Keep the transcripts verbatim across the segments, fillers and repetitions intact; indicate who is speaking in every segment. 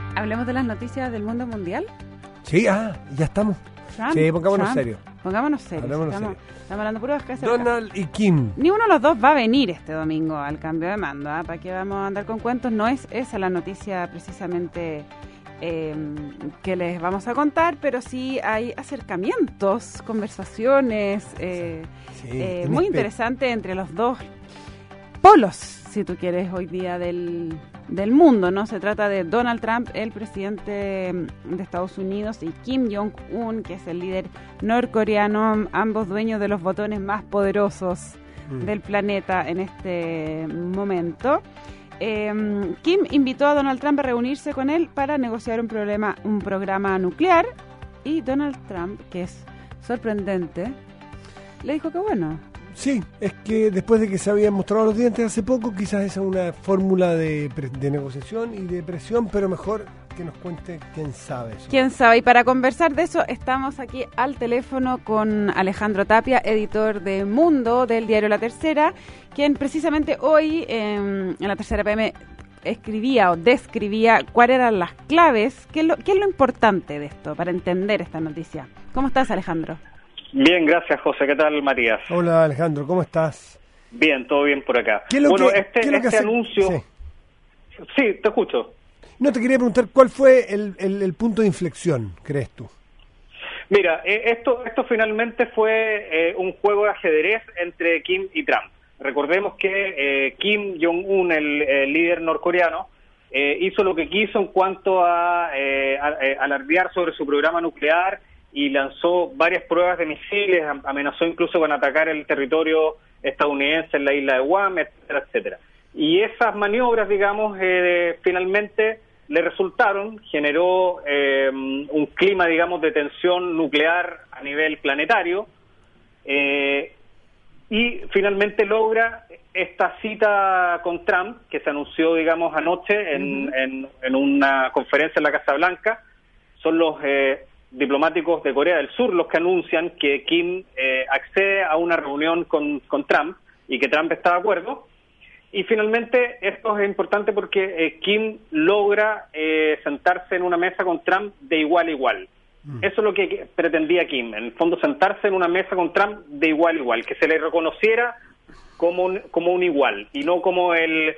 Speaker 1: Hablemos de las noticias del mundo mundial.
Speaker 2: Sí, ah, ya estamos.
Speaker 1: Trump,
Speaker 2: sí, pongámonos
Speaker 1: Trump.
Speaker 2: serios.
Speaker 1: Pongámonos serios.
Speaker 2: Hablémonos
Speaker 1: Estamos,
Speaker 2: serio.
Speaker 1: estamos hablando puro de
Speaker 2: Donald y Kim.
Speaker 1: Ni uno de los dos va a venir este domingo al cambio de mando. ¿eh? ¿Para qué vamos a andar con cuentos? No es esa la noticia precisamente eh, que les vamos a contar, pero sí hay acercamientos, conversaciones eh,
Speaker 2: Sí,
Speaker 1: eh,
Speaker 2: inesper-
Speaker 1: muy interesantes entre los dos polos, si tú quieres, hoy día del, del mundo, ¿no? Se trata de Donald Trump, el presidente de Estados Unidos, y Kim Jong-un, que es el líder norcoreano, ambos dueños de los botones más poderosos
Speaker 2: Mm.
Speaker 1: del planeta en este momento. Eh, Kim invitó a Donald Trump a reunirse con él para negociar un problema, un programa nuclear, y Donald Trump, que es sorprendente, le dijo que bueno.
Speaker 2: Sí, es que después de que se habían mostrado los dientes hace poco, quizás esa es una fórmula de, pre- de negociación y de presión, pero mejor que nos cuente quién sabe eso.
Speaker 1: ¿Quién sabe? Y para conversar de eso, estamos aquí al teléfono con Alejandro Tapia, editor de Mundo, del diario La Tercera, quien precisamente hoy, eh, en La Tercera P M, escribía o describía cuáles eran las claves, qué es, lo, qué es lo importante de esto, para entender esta noticia. ¿Cómo estás, Alejandro?
Speaker 3: Bien, gracias, José. ¿Qué tal, Matías?
Speaker 2: Hola Alejandro, ¿cómo estás?
Speaker 3: Bien, todo bien por acá.
Speaker 2: ¿Qué es lo
Speaker 3: bueno,
Speaker 2: que-
Speaker 3: este,
Speaker 2: qué es lo que
Speaker 3: este
Speaker 2: hace-
Speaker 3: anuncio...
Speaker 2: Sí.
Speaker 3: Sí. te escucho.
Speaker 2: No, te quería preguntar cuál fue el, el, el punto de inflexión, crees tú.
Speaker 3: Mira, eh, esto esto finalmente fue eh, un juego de ajedrez entre Kim y Trump. Recordemos que eh, Kim Jong-un, el, el líder norcoreano, eh, hizo lo que quiso en cuanto a, eh, a, a alardear sobre su programa nuclear y lanzó varias pruebas de misiles, am- amenazó incluso con atacar el territorio estadounidense en la isla de Guam, etcétera, etcétera. Y esas maniobras, digamos, eh, finalmente le resultaron, generó eh, un clima, digamos, de tensión nuclear a nivel planetario, eh, y finalmente logra esta cita con Trump, que se anunció, digamos, anoche en,
Speaker 1: Ujú.
Speaker 3: en, en una conferencia en la Casa Blanca. Son los eh, diplomáticos de Corea del Sur los que anuncian que Kim eh, accede a una reunión con, con Trump y que Trump está de acuerdo. Y finalmente esto es importante porque eh, Kim logra eh, sentarse en una mesa con Trump de igual a igual.
Speaker 2: Mm.
Speaker 3: Eso es lo que que pretendía Kim, en el fondo sentarse en una mesa con Trump de igual a igual, que se le reconociera como un, como un igual y no como el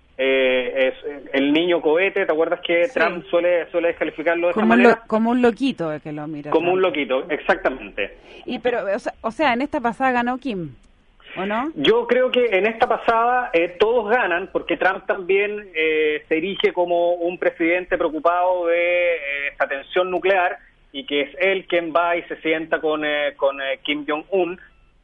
Speaker 3: eh, es, el niño cohete. ¿Te acuerdas que
Speaker 1: Sí.
Speaker 3: Trump suele suele descalificarlo de esa
Speaker 1: Como un,
Speaker 3: manera?
Speaker 1: lo- como un loquito el que lo mira.
Speaker 3: Como un
Speaker 1: Trump.
Speaker 3: loquito, exactamente.
Speaker 1: Y pero, o sea, o sea, en esta pasada ganó Kim, ¿o no?
Speaker 3: Yo creo que en esta pasada eh, todos ganan, porque Trump también eh, se erige como un presidente preocupado de eh, esta tensión nuclear, y que es él quien va y se sienta con, eh, con eh, Kim Jong-un.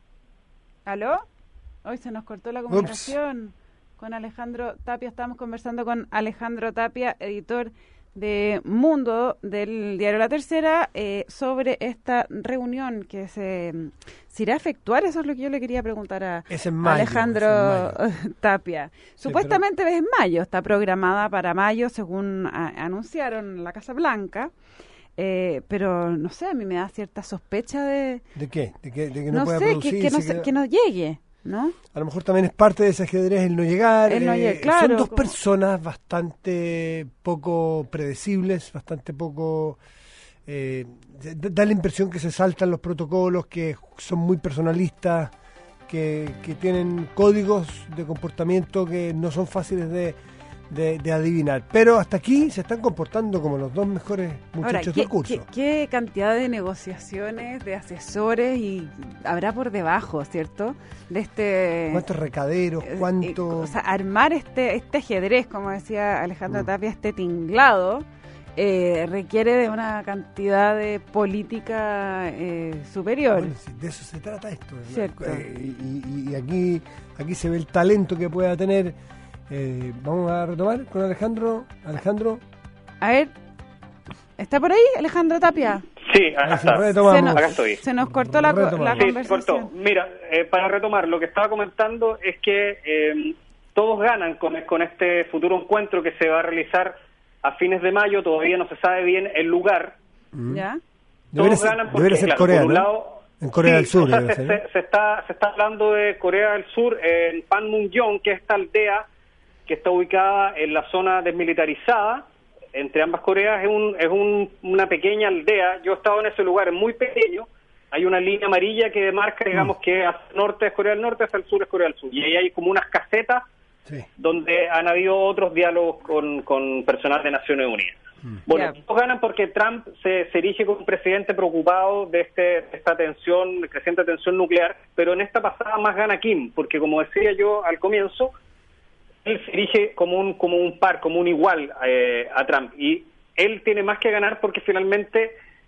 Speaker 1: ¿Aló? Hoy se nos cortó la comunicación con Alejandro Tapia. Estamos conversando con Alejandro Tapia, editor de Mundo, del diario La Tercera, eh, sobre esta reunión que se, se irá a efectuar. Eso es lo que yo le quería preguntar a
Speaker 2: Es en mayo,
Speaker 1: Alejandro
Speaker 2: es en mayo.
Speaker 1: Tapia.
Speaker 2: Sí,
Speaker 1: Supuestamente es en mayo, está programada para mayo, según a- anunciaron en la Casa Blanca. Eh, pero no sé, a mí me da cierta sospecha de,
Speaker 2: ¿De qué? ¿De que, de que no,
Speaker 1: no
Speaker 2: pueda
Speaker 1: sé, que,
Speaker 2: producirse?
Speaker 1: que, no se-
Speaker 2: que-
Speaker 1: que no llegue, ¿no?
Speaker 2: A lo mejor también es parte de ese ajedrez el no llegar.
Speaker 1: El no
Speaker 2: eh,
Speaker 1: llegar, claro,
Speaker 2: Son dos
Speaker 1: como-
Speaker 2: personas bastante poco predecibles, bastante poco... Eh, da da la impresión que se saltan los protocolos, que son muy personalistas, que, que tienen códigos de comportamiento que no son fáciles de, de, de adivinar. Pero hasta aquí se están comportando como los dos mejores
Speaker 1: Ahora,
Speaker 2: muchachos
Speaker 1: ¿qué,
Speaker 2: del curso.
Speaker 1: qué- qué cantidad de negociaciones, de asesores y habrá por debajo, ¿cierto? De este...
Speaker 2: ¿Cuántos recaderos?
Speaker 1: eh,
Speaker 2: ¿Cuánto...?
Speaker 1: eh, o sea, armar este este ajedrez, como decía Alejandro
Speaker 2: Mm.
Speaker 1: Tapia, este tinglado, eh, requiere de una cantidad de política eh, superior.
Speaker 2: Bueno, sí, de eso se trata esto, ¿verdad?
Speaker 1: Cierto.
Speaker 2: Eh, y, y- y aquí aquí se ve el talento que pueda tener. Eh, vamos a retomar con Alejandro. Alejandro,
Speaker 1: A ver, ¿está por ahí Alejandro Tapia?
Speaker 3: Sí, acá
Speaker 2: ahí se
Speaker 3: está.
Speaker 2: retomamos.
Speaker 1: Se nos,
Speaker 3: Acá estoy.
Speaker 1: se nos cortó la, co-
Speaker 2: Retomamos.
Speaker 1: la
Speaker 3: Sí,
Speaker 1: conversación.
Speaker 3: cortó. Mira, eh, para retomar, lo que estaba comentando es que eh, todos ganan con, con este futuro encuentro que se va a realizar a fines de mayo. Todavía no se sabe bien el lugar.
Speaker 1: ¿Ya?
Speaker 2: debería
Speaker 3: Todos
Speaker 2: ser,
Speaker 3: ganan porque,
Speaker 2: debería ser
Speaker 3: claro,
Speaker 2: Corea,
Speaker 3: por un
Speaker 2: ¿no?
Speaker 3: lado,
Speaker 2: En Corea
Speaker 3: sí,
Speaker 2: del Sur.
Speaker 3: o sea,
Speaker 2: debe
Speaker 3: se,
Speaker 2: ser, ¿no?
Speaker 3: se- se está, se está hablando de Corea del Sur, en Panmunjom, que es esta aldea que está ubicada en la zona desmilitarizada, entre ambas Coreas es, un, es un, una pequeña aldea. Yo he estado en ese lugar, es muy pequeño. Hay una línea amarilla que demarca, digamos, que hacia el norte es Corea del Norte, hacia el sur es Corea del Sur. Y ahí hay como unas casetas sí. donde han habido otros diálogos con, con personal de Naciones Unidas. Mm. Bueno, yeah. todos ganan porque Trump se, se erige como un presidente preocupado de, este, de esta tensión, creciente tensión nuclear, pero en esta pasada más gana Kim, porque como decía yo al comienzo, él se erige como un, como un par, como un igual eh, a Trump. Y él tiene más que ganar porque finalmente...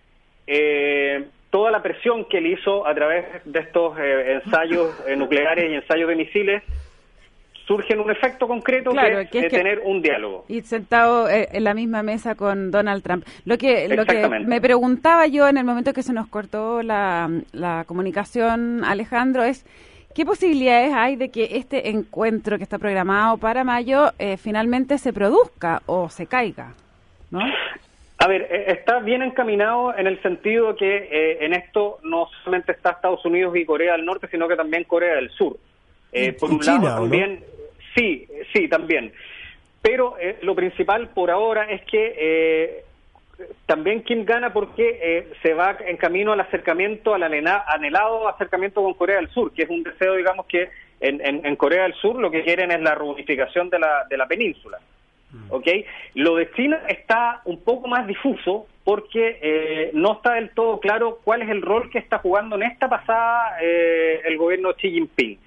Speaker 3: Eh, toda la presión que él hizo a través de estos eh, ensayos eh, nucleares y ensayos de misiles surge en un efecto concreto
Speaker 1: claro,
Speaker 3: que es,
Speaker 1: que es
Speaker 3: de
Speaker 1: que
Speaker 3: tener un diálogo.
Speaker 1: Y sentado eh, en la misma mesa con Donald Trump. Lo que lo que me preguntaba yo en el momento que se nos cortó la, la comunicación, Alejandro, es ¿qué posibilidades hay de que este encuentro que está programado para mayo eh, finalmente se produzca o se caiga? ¿No?
Speaker 3: A ver, está bien encaminado en el sentido que eh, en esto no solamente está Estados Unidos y Corea del Norte, sino que también Corea del Sur. Eh, por un
Speaker 2: China,
Speaker 3: lado también, ¿no? sí, sí, también. Pero eh, lo principal por ahora es que eh, también Kim gana porque eh, se va en camino al acercamiento, al anhelado acercamiento con Corea del Sur, que es un deseo, digamos, que en, en, en Corea del Sur lo que quieren es la reunificación de la, de la península. ¿Okay? Lo de China está un poco más difuso porque eh, no está del todo claro cuál es el rol que está jugando en esta pasada eh, el gobierno de Xi Jinping.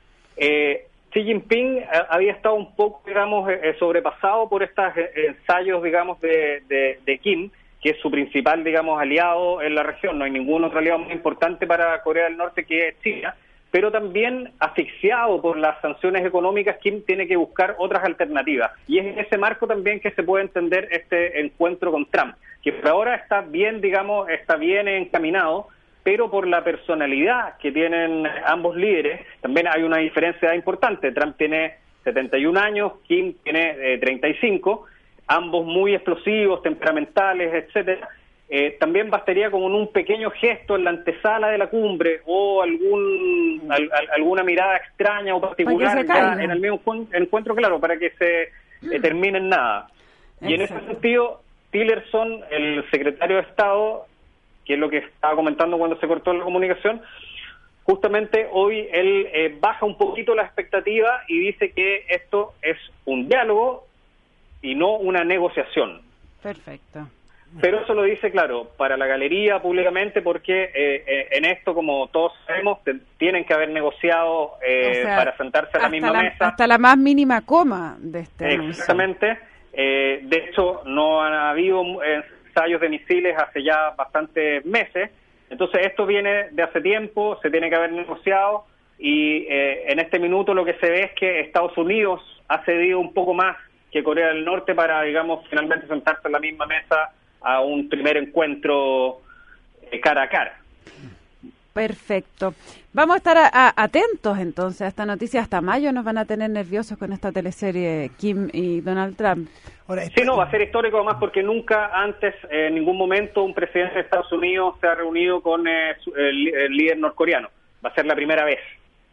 Speaker 3: Eh, Xi Jinping eh, había estado un poco, digamos, eh, sobrepasado por estos eh, ensayos, digamos, de, de, de Kim, que es su principal, digamos, aliado en la región. No hay ningún otro aliado más importante para Corea del Norte que China. Pero también asfixiado por las sanciones económicas, Kim tiene que buscar otras alternativas. Y es en ese marco también que se puede entender este encuentro con Trump, que por ahora está bien, digamos, está bien encaminado, pero por la personalidad que tienen ambos líderes, también hay una diferencia importante. Trump tiene setenta y un años, Kim tiene eh, treinta y cinco, ambos muy explosivos, temperamentales, etcétera. Eh, también bastaría con un pequeño gesto en la antesala de la cumbre o algún al, al, alguna mirada extraña o particular ya en el mismo encuentro, claro, para que se eh, termine en nada. Exacto. Y en ese sentido, Tillerson, el secretario de Estado, que es lo que estaba comentando cuando se cortó la comunicación, justamente hoy él eh, baja un poquito la expectativa y dice que esto es un diálogo y no una negociación.
Speaker 1: Perfecto.
Speaker 3: Pero eso lo dice, claro, para la galería públicamente porque eh, eh, en esto, como todos sabemos, te, tienen que haber negociado eh, o sea, para sentarse a la misma
Speaker 1: la,
Speaker 3: mesa.
Speaker 1: Hasta la más mínima coma de este
Speaker 3: Exactamente. Eh, de hecho, no han habido ensayos de misiles hace ya bastantes meses. Entonces, esto viene de hace tiempo, se tiene que haber negociado y eh, en este minuto lo que se ve es que Estados Unidos ha cedido un poco más que Corea del Norte para, digamos, finalmente sentarse a la misma mesa a un primer encuentro eh, cara a cara.
Speaker 1: Perfecto. Vamos a estar a, a, atentos entonces a esta noticia. Hasta mayo nos van a tener nerviosos con esta teleserie Kim y Donald Trump.
Speaker 3: Ahora, sí, no, va a ser histórico además porque nunca antes, eh, en ningún momento, un presidente de Estados Unidos se ha reunido con eh, su, el, el líder norcoreano. Va a ser la primera vez.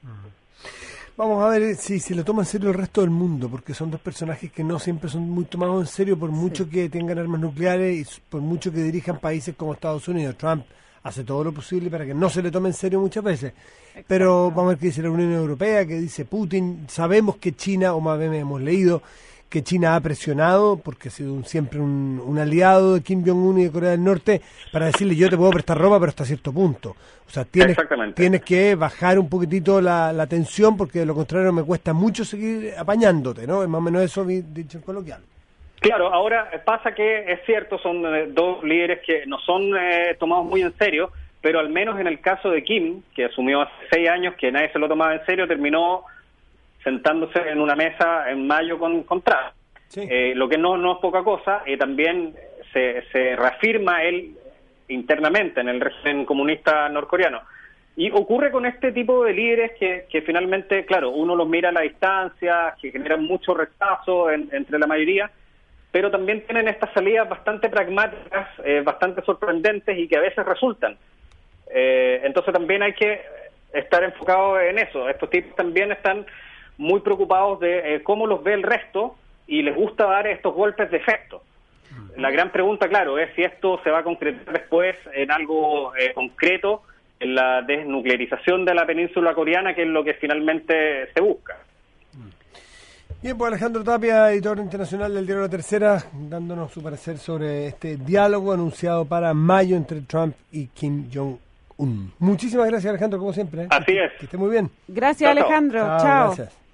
Speaker 2: Vamos a ver si se lo toma en serio el resto del mundo, porque son dos personajes que no siempre son muy tomados en serio, por mucho sí. que tengan armas nucleares y por mucho que dirijan países como Estados Unidos. Trump hace todo lo posible para que no se le tome en serio muchas veces. Exacto. Pero vamos a ver qué dice la Unión Europea, qué dice Putin. Sabemos que China, o más bien hemos leído, que China ha presionado, porque ha sido un, siempre un, un aliado de Kim Jong-un y de Corea del Norte, para decirle yo te puedo prestar ropa, pero hasta cierto punto. O sea, tienes, tienes que bajar un poquitito la, la tensión, porque de lo contrario me cuesta mucho seguir apañándote, ¿no? Es más o menos eso dicho en coloquial.
Speaker 3: Claro, ahora pasa que es cierto, son eh, dos líderes que no son eh, tomados muy en serio, pero al menos en el caso de Kim, que asumió hace seis años, que nadie se lo tomaba en serio, terminó sentándose en una mesa en mayo con, con Trump. Sí. Eh, lo que no, no es poca cosa, y también se, se reafirma él internamente en el régimen comunista norcoreano. Y ocurre con este tipo de líderes que, que finalmente, claro, uno los mira a la distancia, que generan mucho rechazo en, entre la mayoría, pero también tienen estas salidas bastante pragmáticas, eh, bastante sorprendentes y que a veces resultan. Eh, entonces también hay que estar enfocado en eso. Estos tipos también están muy preocupados de eh, cómo los ve el resto y les gusta dar estos golpes de efecto. la gran pregunta, claro, es si esto se va a concretar después en algo eh, concreto, en la desnuclearización de la península coreana, que es lo que finalmente se busca.
Speaker 2: Bien, pues Alejandro Tapia, editor internacional del diario La Tercera, dándonos su parecer sobre este diálogo anunciado para mayo entre Trump y Kim Jong-un. Muchísimas gracias, Alejandro, como siempre. ¿eh?
Speaker 3: Así
Speaker 2: que,
Speaker 3: es.
Speaker 2: Que esté muy bien.
Speaker 1: Gracias,
Speaker 3: Chao, chao.
Speaker 1: Alejandro.
Speaker 2: Chao,
Speaker 1: Chao.
Speaker 2: gracias.